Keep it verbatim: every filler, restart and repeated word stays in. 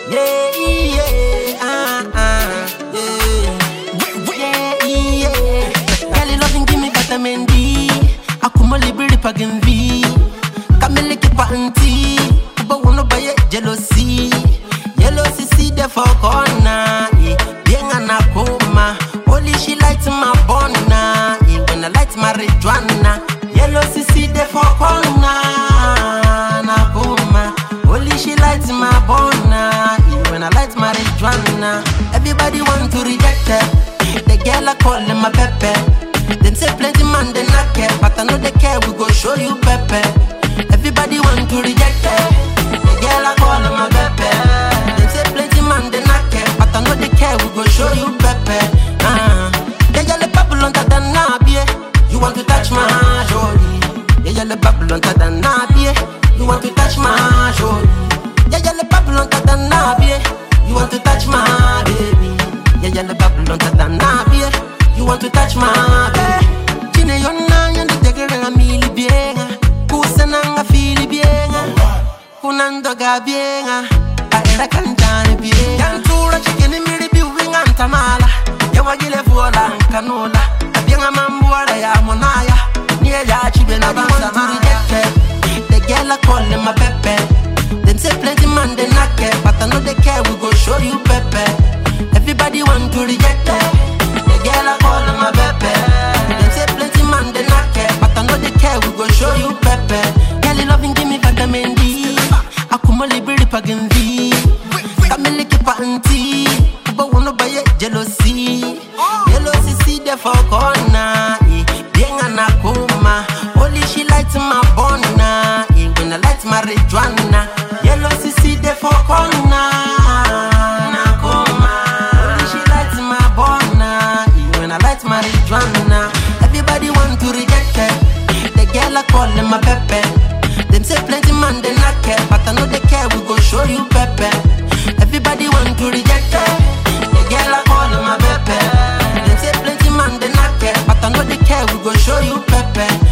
Yeah, yeah, ah, ah, yeah. Yeah, yeah. Girl, you loving, give me vitamin D. Akuma libri pagin V. Kamele ki panty. Uba wanna buy it, jealousy. Yellow C C there for corner. Bien anakoma. Only she likes my bona. When I light marijuana. Yellow C C there for corner. Nakoma. Only she likes my bona. When I light marijuana. Everybody want to reject her. The girl I call him my pepe. Them say plenty man they not care, but I know they care. We go show you pepe. Everybody want to reject her. The girl I call him my pepe. Them say plenty man they not care, but I know they care. We go show you pepe. Ah, yeah, yeah, the Babylon that done not be. You want to touch my jolly? Yeah, yeah, the Babylon that done not be. You want to touch my jolly? Yeah, yeah, the Babylon that done not be. You want to touch my baby? Yeah, yeah, the Babylon that done not be. You want to touch my baby? Chine yonna yanda tegera mili bienga. Kusananga fili bienga. Kunando ga bienga. Aera kantane bienga. Yantura chikeni mili biwinga ntamala. Yawa gile fuola nkanola. Bienga mambuara ya monaya. Nye ya chibe na bansa ma. The girl I call him my pepe. Them say plenty man they not care, but I know they care. We go show you pepe. Everybody want to reject her. The girl I call him my pepe. Them say plenty man they not care, but I know they care. We go show you pepe. Girl you loving, give me vitamin D. Akuma libri pagin V. Kamele ki panty. Uba wanna buy it, jealousy. Yellow C C there for corner. Bien anakoma. Only she likes my bona. When I light marijuana. Yellow C C there for corner. Nakoma. Only she likes my bona. When I light marijuana. Everybody want to reject her. The girl I call him my pepe. Them say plenty man they not care, but I know they care. We go show you pepe. Everybody want to reject her. The girl I call him my pepe. Them say plenty man they not care, but I know they care. We go show you pepe.